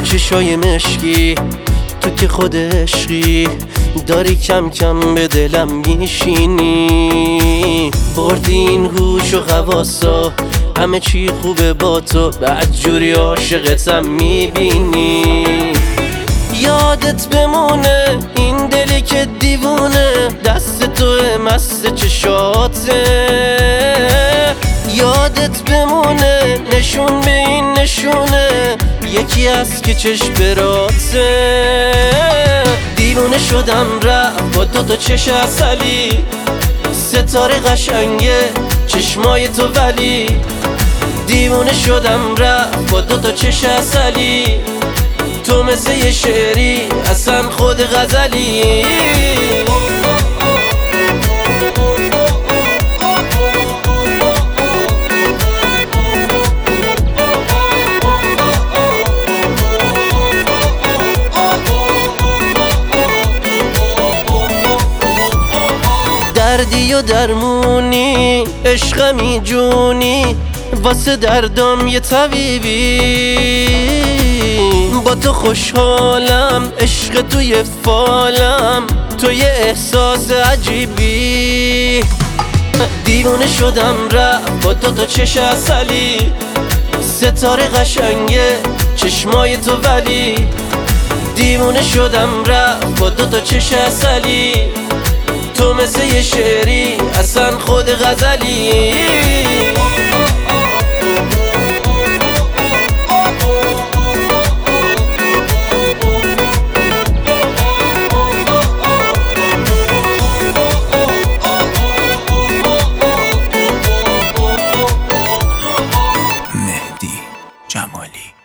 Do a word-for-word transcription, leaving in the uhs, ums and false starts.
چشای مشکی تو که خود عشقی داری کم کم به دلم میشینی. بردی این هوش و حواسا همه چی خوبه با تو، بعد جوری عاشقتم میبینی. یادت بمونه این دلی که دیوونه دست تو مست چشاته. یادت بمونه نشون به این نشونه یکی هست که چشم براته. دیوونه شدم رفت با دو تا چش عسلی، ستاره قشنگه چشمای تو ولی. دیوونه شدم رفت با دو تا چش عسلی، تو مثل یه شعری اصلا خود غزلی. دردی و درمونی عشقمی جونی، واسه دردام یه طبیبی. با تو خوشحالم عشق توی فالم، تو یه احساس عجیبی. دیوونه شدم رفت با دو تا چش عسلی، ستاره قشنگه چشمای تو ولی. دیوونه شدم رفت با دو تا چش عسلی، تو مثل یه شعری اصلا خود غزلی. مهدی جمالی.